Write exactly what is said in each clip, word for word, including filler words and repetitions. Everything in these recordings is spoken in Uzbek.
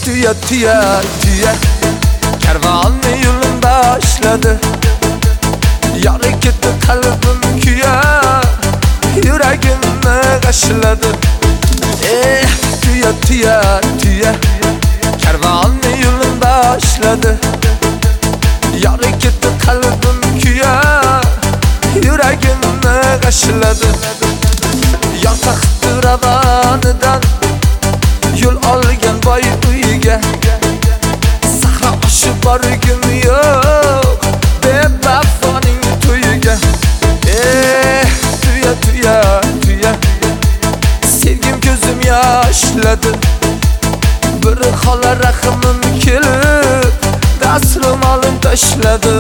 tuya tuya tuya Kervanı yolun başladı Yarı gitti kalbim küya Yüreğimle kaşladı Eh tuya tuya tuya Kervanı yolun başladı Yarı gitti kalbim küya Yüreğimle kaşladı Yasaktır avanıdan Yol algan boy uyga Sahra oshib borgim yo'q Bevafoning to'yiga Eh tuya tuya tuya Sevgim ko'zim yoshladi Bir xola rahmim kelib Dasrim olib tashladi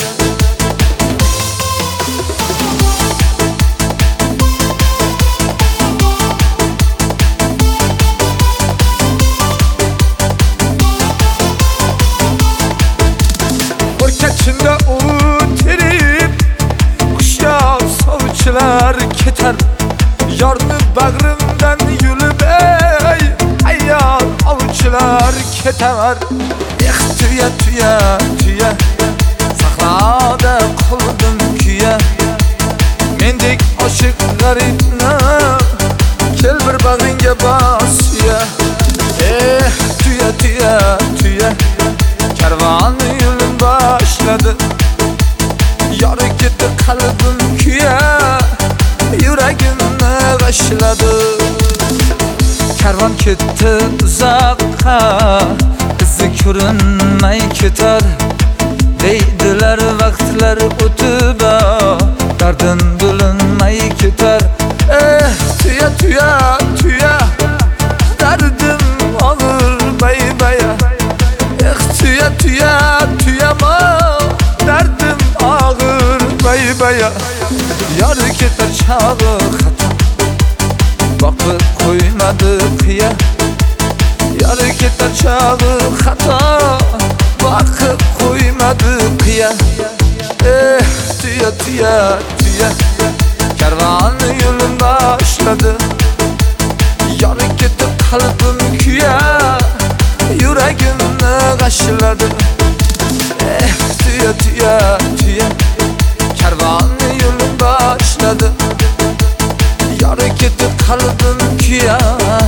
Orkachimda o'tirib Qushlar sovchilar ketar Yorni bag'rimdan yulib ey ayyor ovchilar ketar Eh tuya tuya tuya Sahroda qoldim kuya Mendek oshiq g'aribni Kel bir bag'ringga bos ya Eh tuya tuya tuya Kervanı yolun başladı Yarı gitti kalbim küya Yüreğimle kaşladı Kervan gitti uzağa Izi ko'rinmay ketar Deydilar vaqtlar o'tib Dardin bo'linmay ketar Eh tuya tuya tuya Dardim og'ir bay baya Tuya tuya tuyama Derdim ağır bay baya Yarı ketar çağı xata Bakıp koymadı kıya Yarı ketar çağı xata Bakıp koymadı kıya Eh tuya tuya tuya Kervanı yolun başladı Yarı ketar kalbim küya Yüreğimle kaşladı Eh tuya tuya tuya Kervanı yolun başladı Yarı gitti kalbim küya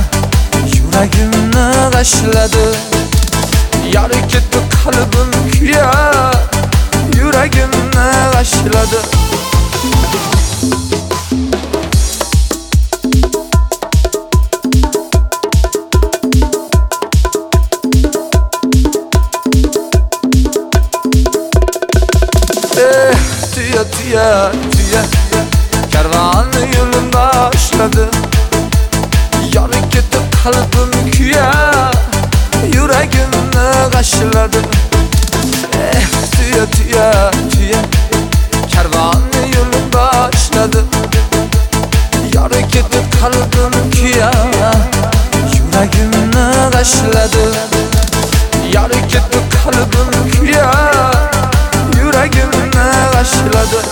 Yüreğimle kaşladı Yarı gitti kalbim küya Yüreğimle kaşladı Tuya tuya tuya Kervanı yolun başladı Yarı gitti kalbim küya Yüreğimle kaşladı Eh tuya tuya tuya Kervanı yolun başladı Yarı gitti kalbim küya Yüreğimle kaşladı Yarı gitti kalbim küya Yüreğimle kaşladı